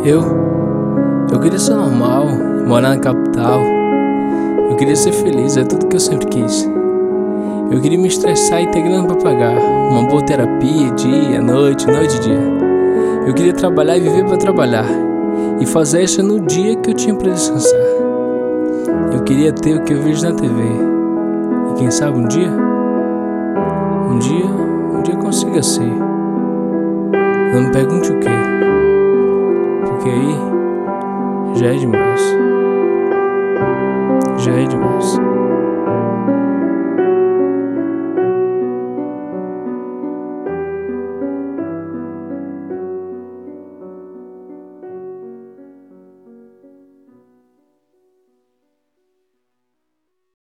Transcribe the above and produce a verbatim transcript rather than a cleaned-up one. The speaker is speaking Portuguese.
Eu, eu queria ser normal, morar na capital. Eu queria ser feliz, é tudo que eu sempre quis. Eu queria me estressar e ter grana pra pagar uma boa terapia, dia, noite, noite e dia. Eu queria trabalhar e viver pra trabalhar, e fazer isso no dia que eu tinha pra descansar. Eu queria ter o que eu vejo na T V. E quem sabe um dia, um dia, um dia consiga ser. Não me pergunte o quê, porque aí já é demais. Já é demais.